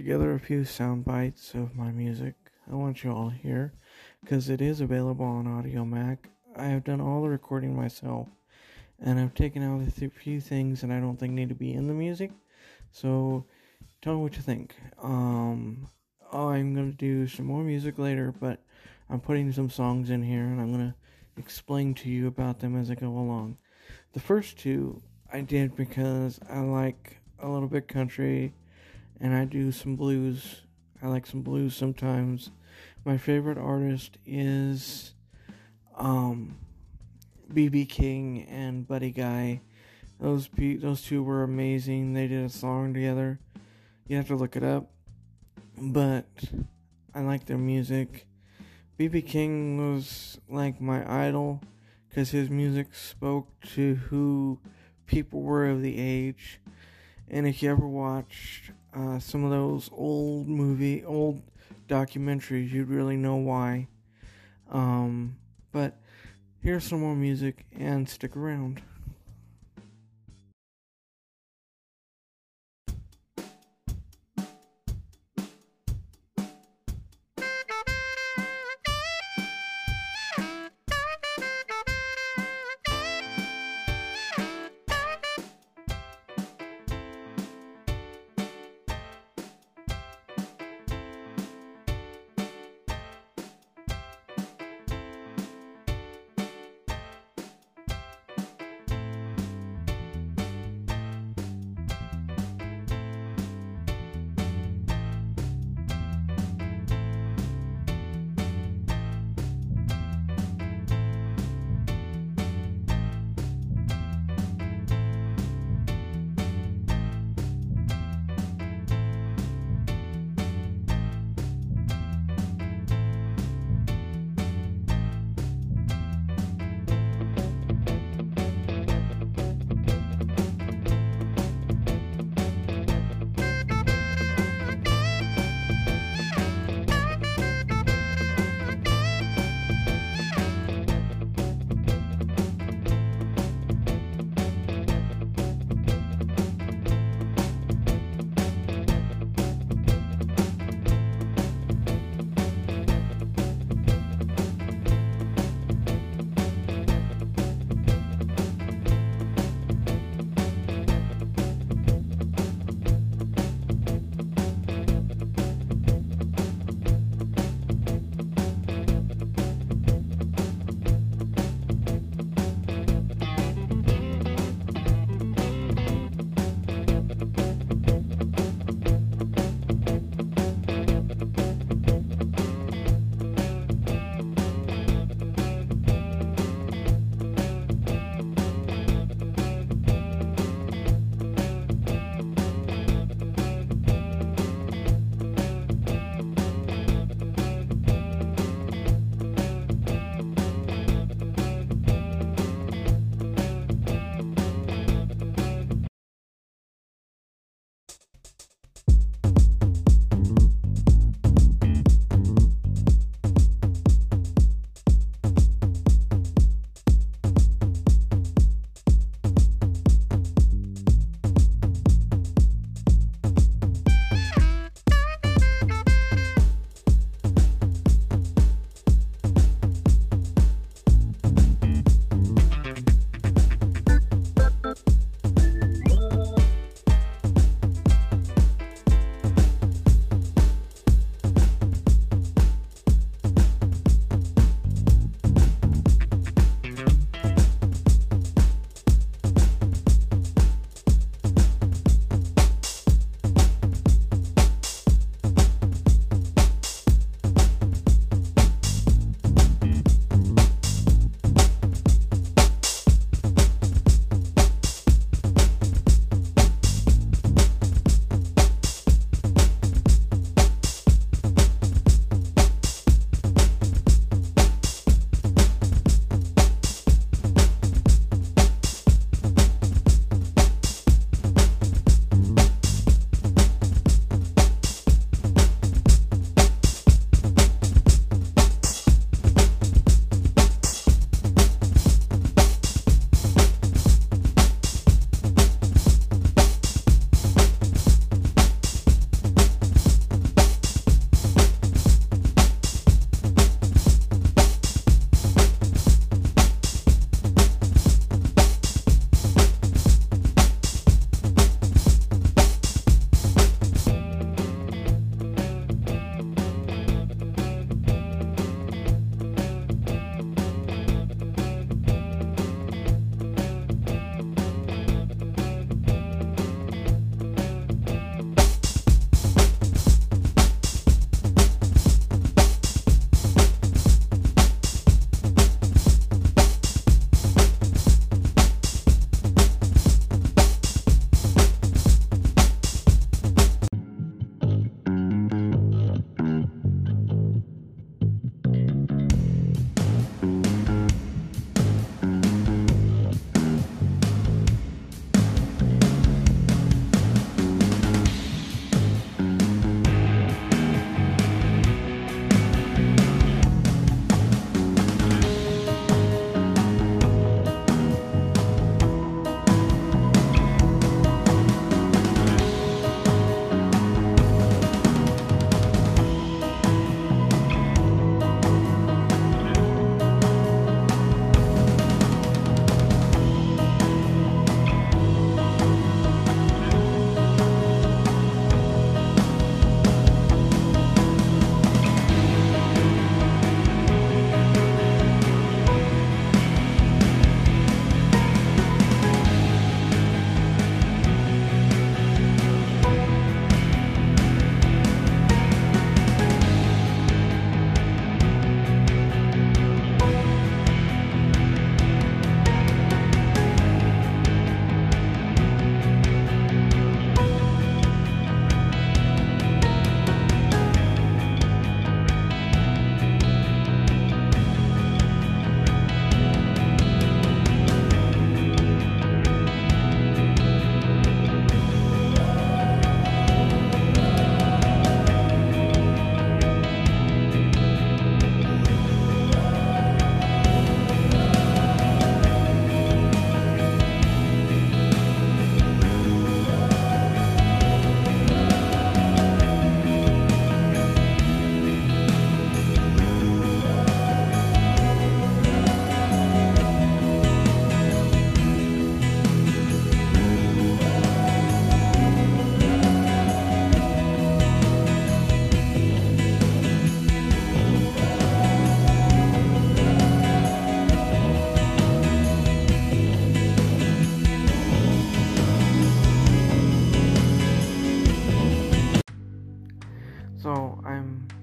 together a few sound bites of my music. I want you all to hear, because it is available on Audio Mac. I have done all the recording myself, and I've taken out a few things that I don't think need to be in the music. So, tell me what you think. I'm going to do some more music later, but I'm putting some songs in here, and I'm going to explain to you about them as I go along. The first two I did because I like a little bit country, and I do some blues. I like some blues sometimes. My favorite artist is B.B. King and Buddy Guy. Those two were amazing. They did a song together. You have to look it up, but I like their music. B.B. King was like my idol because his music spoke to who people were of the age. And if you ever watched some of those old documentaries, you'd really know why. But here's some more music, and stick around.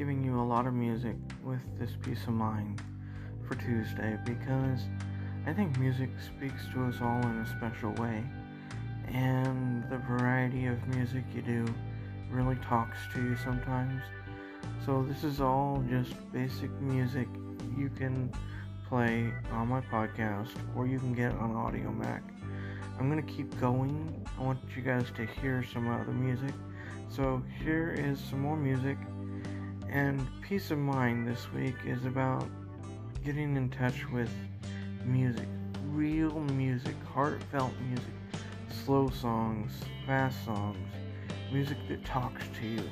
giving you a lot of music with this Peace of Mind for Tuesday because I think music speaks to us all in a special way, and the variety of music you do really talks to you sometimes. So this is all just basic music you can play on my podcast or you can get on Audio Mac. I'm going to keep going. I want you guys to hear some other music. So here is some more music. And Peace of Mind this week is about getting in touch with music. Real music, heartfelt music. Slow songs, fast songs. Music that talks to you.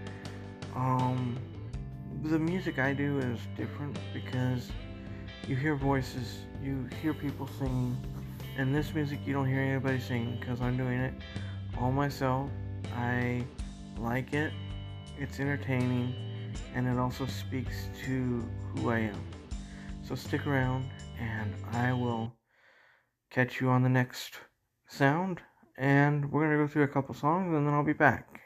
The music I do is different because you hear voices, you hear people singing, and this music you don't hear anybody singing because I'm doing it all myself. I like it, it's entertaining, and it also speaks to who I am. So stick around, and I will catch you on the next sound, and we're going to go through a couple songs, and then I'll be back.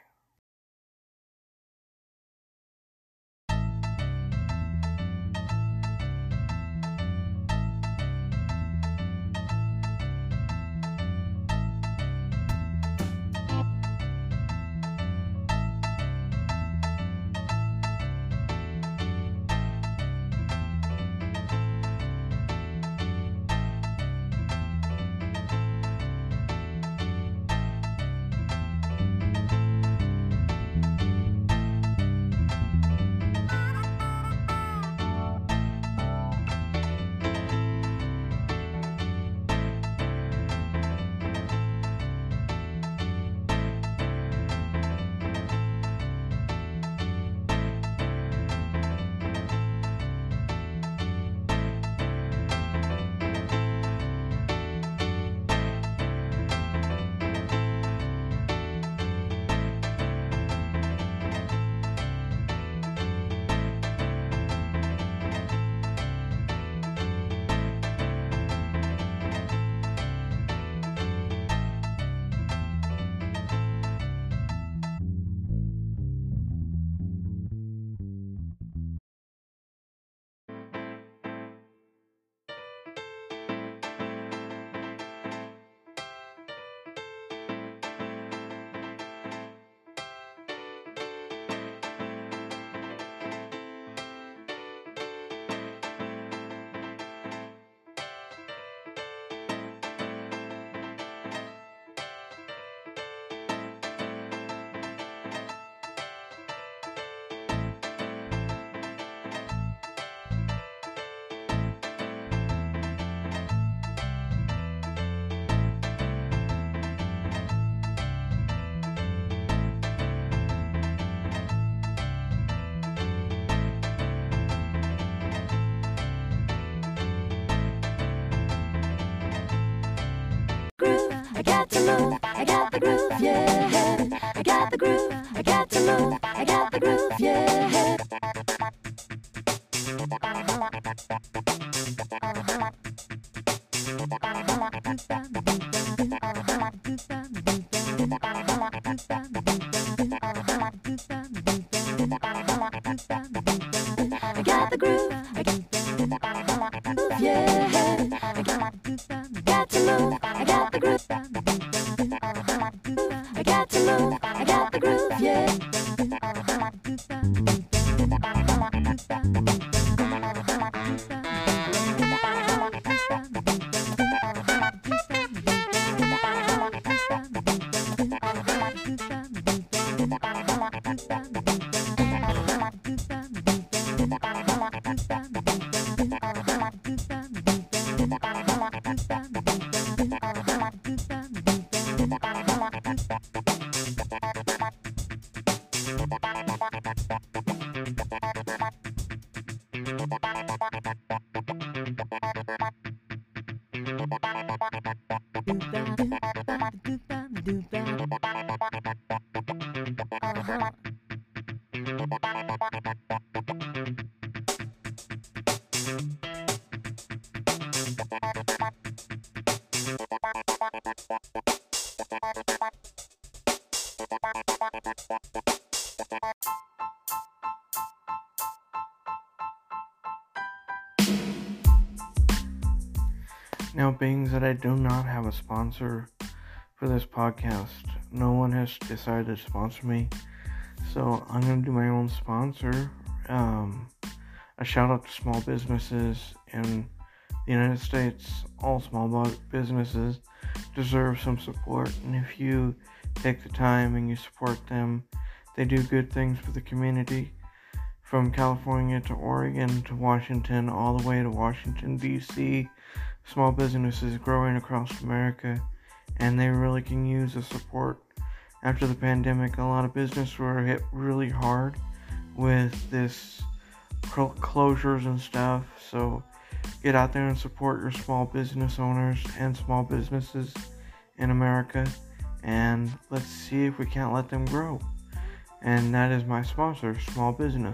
I got to move, I got the groove, yeah. I got the groove, I got to move, I got the groove, yeah. I got the groove, I got the groove, yeah. Got to move, I got the groove. I got to move, I got the groove, yeah. Now, being that I do not have a sponsor for this podcast, no one has decided to sponsor me, so I'm going to do my own sponsor. A shout out to small businesses in the United States. All small businesses deserve some support, and if you take the time and you support them, they do good things for the community. From California to Oregon to Washington, all the way to Washington, D.C., small businesses growing across America, and they really can use the support. After the pandemic, a lot of businesses were hit really hard with this closures and stuff, so get out there and support your small business owners and small businesses in America, and let's see if we can't let them grow. And that is my sponsor, Small Business.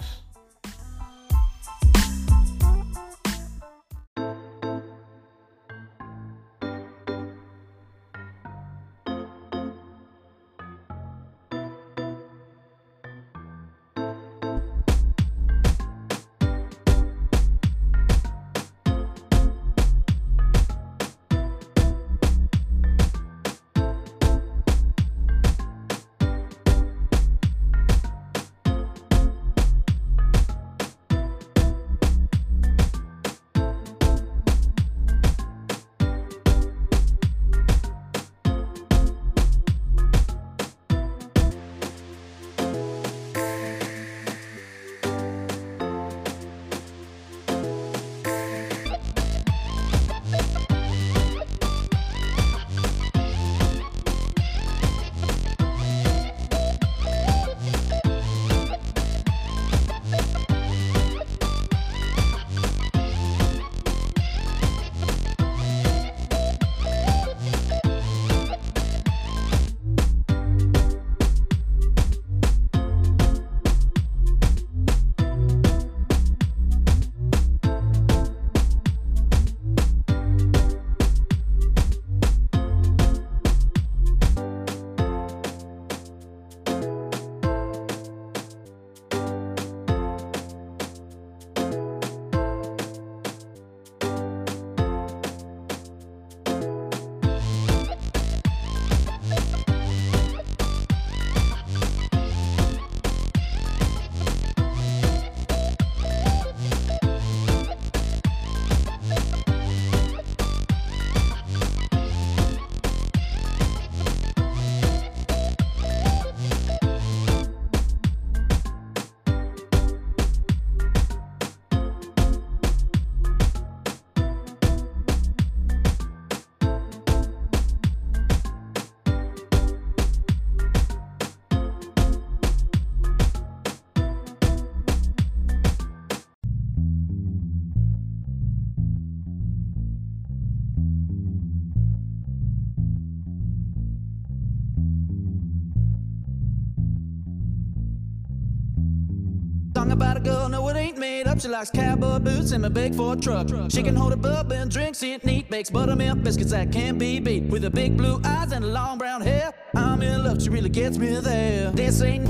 Song about a girl, no it ain't made up. She likes cowboy boots and a big Ford truck. She can hold a bub and drinks it neat. Bakes buttermilk biscuits that can't be beat. With her big blue eyes and long brown hair, I'm in love, she really gets me there. This ain't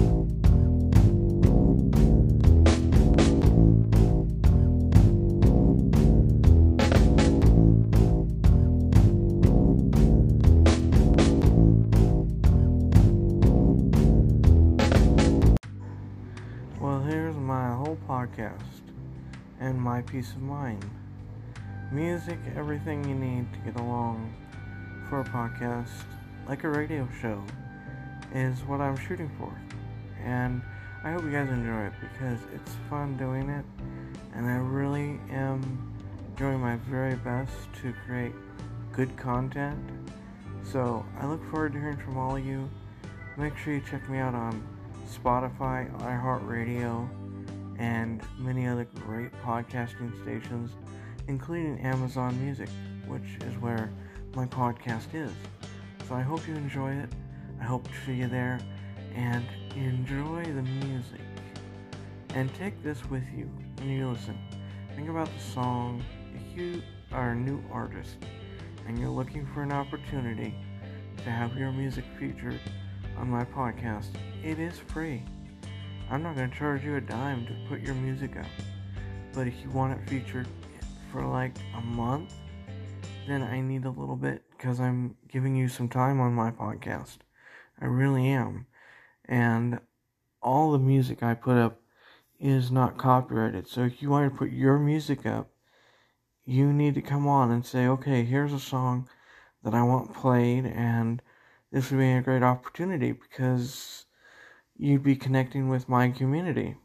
Well, here's my whole podcast and my peace of mind. Music, everything you need to get along for a podcast, like a radio show, is what I'm shooting for. And I hope you guys enjoy it because it's fun doing it, and I really am doing my very best to create good content. So I look forward to hearing from all of you. Make sure you check me out on Spotify, iHeartRadio, and many other great podcasting stations, including Amazon Music, which is where my podcast is. So I hope you enjoy it. I hope to see you there, and enjoy the music. And take this with you when you listen. Think about the song. If you are a new artist and you're looking for an opportunity to have your music featured on my podcast, it is free. I'm not going to charge you a dime to put your music out. But if you want it featured for like a month, then I need a little bit because I'm giving you some time on my podcast. I really am. And all the music I put up is not copyrighted. So if you want to put your music up, you need to come on and say, okay, here's a song that I want played, and this would be a great opportunity because you'd be connecting with my community.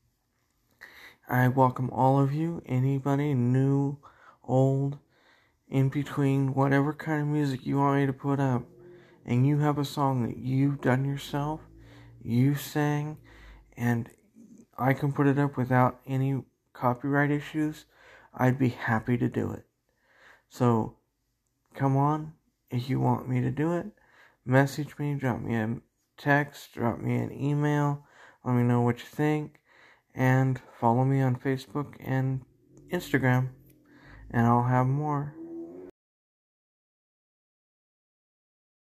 I welcome all of you, anybody, new, old, in between, whatever kind of music you want me to put up, and you have a song that you've done yourself, you sang, and I can put it up without any copyright issues, I'd be happy to do it. So, come on, if you want me to do it, message me, drop me a text, drop me an email, let me know what you think, and follow me on Facebook and Instagram, and I'll have more.